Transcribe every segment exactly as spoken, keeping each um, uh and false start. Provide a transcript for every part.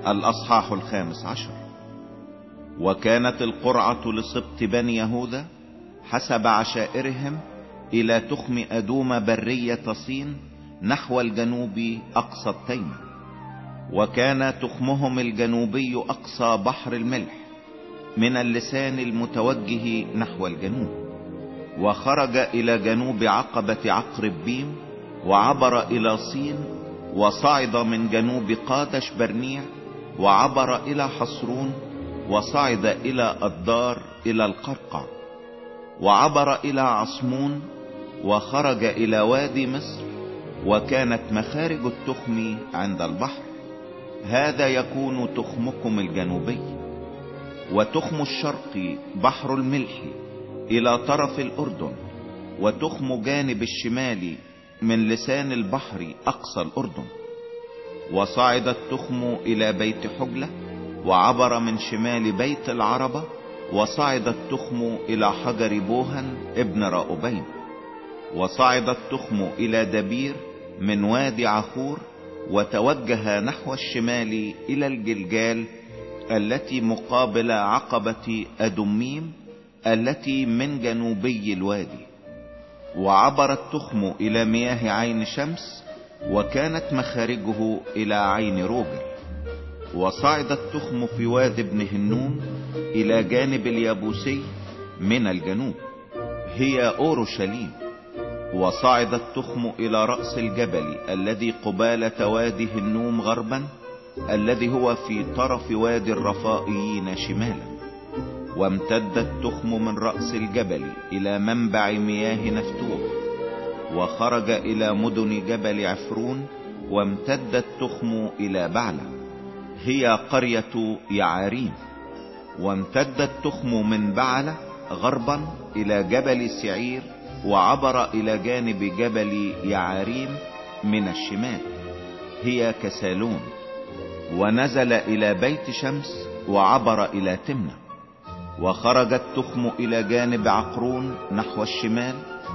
الأصحاح الخامس عشر. وكانت القرعة لسبط بني يهوذا حسب عشائرهم إلى تخم أدوم برية صين نحو الجنوب أقصى التيمة. وكان تخمهم الجنوبي أقصى بحر الملح من اللسان المتوجه نحو الجنوب، وخرج إلى جنوب عقبة عقرب بيم، وعبر إلى صين، وصعد من جنوب قادش برنيع، وعبر إلى حصرون، وصعد إلى الدار إلى القرقع، وعبر إلى عصمون، وخرج إلى وادي مصر. وكانت مخارج التخم عند البحر. هذا يكون تخمكم الجنوبي. وتخم الشرق بحر الملح إلى طرف الأردن، وتخم جانب الشمال من لسان البحر أقصى الأردن. وصعد التخم إلى بيت حجلة، وعبر من شمال بيت العربة، وصعد التخم إلى حجر بوهن ابن راؤبين. وصعد التخم إلى دبير من وادي عخور، وتوجه نحو الشمال إلى الجلجال التي مقابل عقبة أدميم التي من جنوبي الوادي. وعبر التخم إلى مياه عين شمس، وكانت مخارجه إلى عين روجل. وصعد التخم في وادي ابن هنوم إلى جانب اليابوسي من الجنوب، هي أورشليم. وصعد التخم إلى رأس الجبل الذي قبالة وادي هنوم غربا، الذي هو في طرف وادي الرفائيين شمالا. وامتد التخم من رأس الجبل إلى منبع مياه نفتوح، وخرج إلى مدن جبل عفرون. وامتد التخم إلى بعلة، هي قرية يعاريم. وامتد التخم من بعلة غربا إلى جبل سعير، وعبر إلى جانب جبل يعاريم من الشمال، هي كسالون. ونزل إلى بيت شمس، وعبر إلى تمنة. وخرج التخم إلى جانب عقرون نحو الشمال.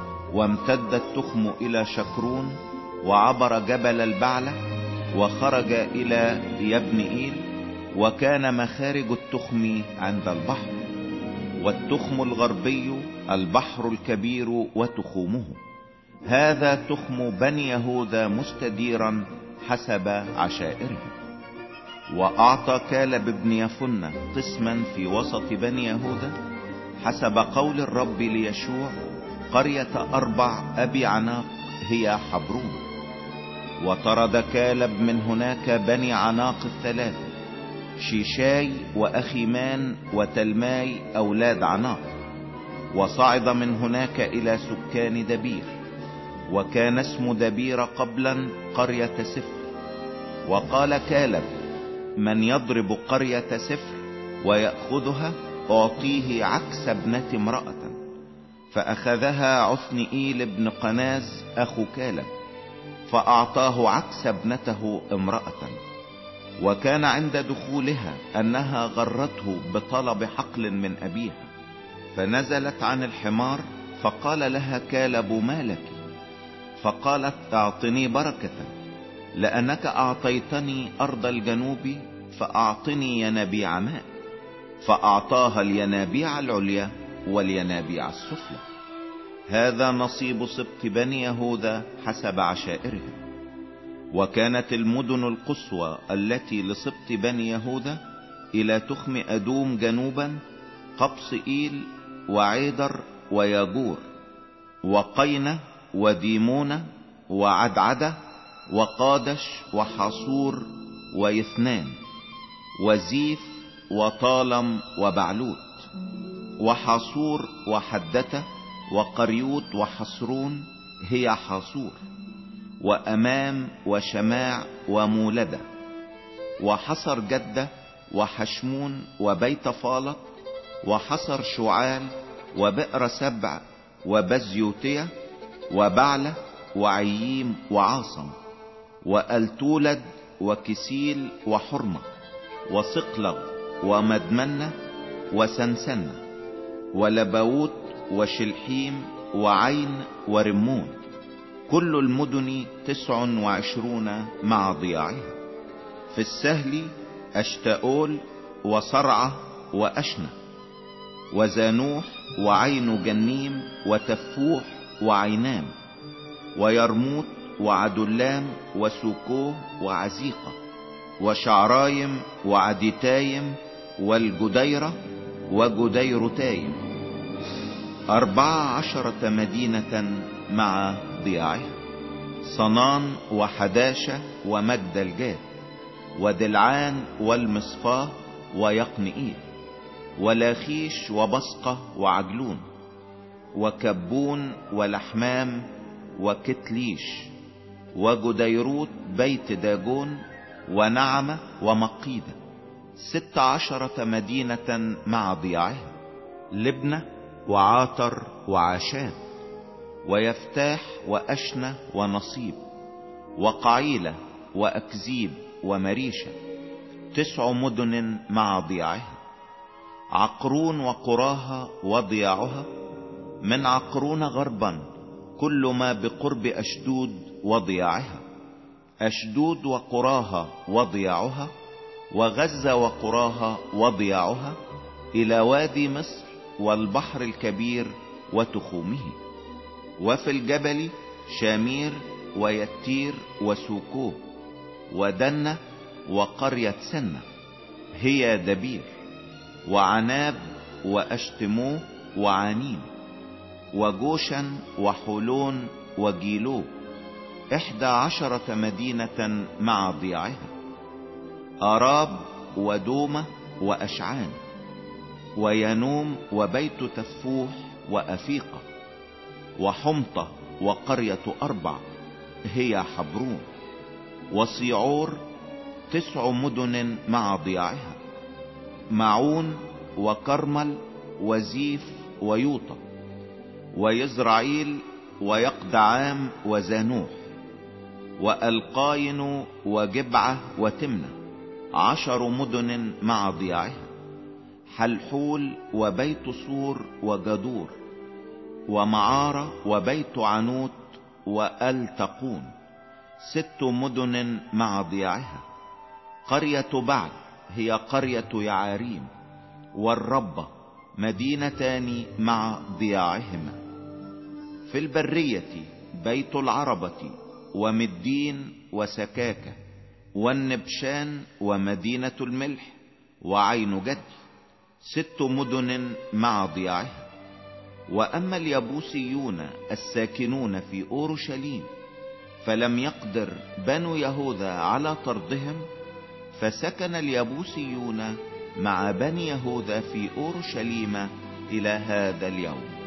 وامتد التخم إلى شكرون، وعبر جبل البعلة، وخرج إلى يبنئيل. وكان مخارج التخم عند البحر. والتخم الغربي البحر الكبير وتخومه. هذا تخم بني يهوذا مستديرا حسب عشائرهم. وأعطى كالب بن يفنة قسما في وسط بني يهوذا حسب قول الرب ليشوع قرية أربع أبي عناق، هي حبرون. وطرد كالب من هناك بني عناق الثلاثة، شيشاي وأخيمان وتلماي أولاد عناق. وصعد من هناك إلى سكان دبير، وكان اسم دبير قبلا قرية سفر. وقال كالب: من يضرب قرية سفر ويأخذها أعطيه عكس ابنة امرأة. فأخذها عثنئيل بن قناز أخو كالب، فأعطاه عكس ابنته امرأة. وكان عند دخولها أنها غرته بطلب حقل من أبيها، فنزلت عن الحمار. فقال لها كالب: ما لك؟ فقالت: اعطني بركة، لأنك أعطيتني أرض الجنوب، فأعطني ينابيع ماء. فأعطاها الينابيع العليا والينابيع السفلى. هذا نصيب سبط بني يهوذا حسب عشائرهم. وكانت المدن القصوى التي لسبط بني يهوذا إلى تخم أدوم جنوبا قبص إيل وعيدر وياجور وقينة وديمونة وعدعدة وقادش وحصور ويثنان وزيف وطالم وبعلوت وحصور وحدة وقريوت وحصرون، هي حصور. وأمام وشماع ومولدة وحصر جدة وحشمون وبيت فالط وحصر شعال وبئر سبع وبزيوتية وبعلة وعييم وعاصم وألتولد وكسيل وحرمة وصقلغ ومدمنة وسنسنة ولباوت وشلحيم وعين ورمون، كل المدن تسع وعشرون مع ضياعها. في السهل أشتاؤول وصرعة وأشنة وزانوح وعين جنيم وتفوح وعينام ويرموت وعدلام وسوكوه وعزيقة وشعرايم وعديتايم والجديرة وجديرتايم، أربع عشرة مدينة مع ضياعها، صنان وحداشة ومجدلجات ودلعان والمصفاه ويقنئيل ولاخيش وبصقة وعجلون وكبون ولحمام وكتليش وجديروت بيت داجون ونعمة ومقيدة، ست عشرة مدينة مع ضياعها، لبنة وعاتر وعاشان ويفتاح وأشنة ونصيب وقعيلة وأكزيب ومريشة، تسع مدن مع ضياعها، عقرون وقراها وضياعها، من عقرون غربا كل ما بقرب أشدود وضياعها، أشدود وقراها وضياعها، وغزة وقراها وضياعها، إلى وادي مصر والبحر الكبير وتخومه، وفي الجبل شامير ويتير وسوكوه ودنة وقرية سنة هي دبير وعناب وأشتموه وعانيم وجوشن وحولون وجيلو، إحدى عشرة مدينة مع ضياعها، أراب ودومة وأشعان وينوم وبيت تفوح وأفيقة وحمطة وقرية أربع هي حبرون، وصيعور تسع مدن مع ضياعها، معون وكرمل وزيف ويوطة ويزرعيل ويقدعام وزانوح وألقاين وجبعة وتمنة، عشر مدن مع ضياعها، حلحول وبيت صور وجدور ومعارة وبيت عنوت وألتقون، ست مدن مع ضياعها، قرية بعد هي قرية يعاريم والربة مدينتان مع ضياعهما، في البرية بيت العربة ومدين وسكاكة والنبشان ومدينة الملح وعين جد، ست مدن مع ضياعها. وأما اليبوسيون الساكنون في أورشليم فلم يقدر بنو يهوذا على طردهم، فسكن اليبوسيون مع بني يهوذا في أورشليم إلى هذا اليوم.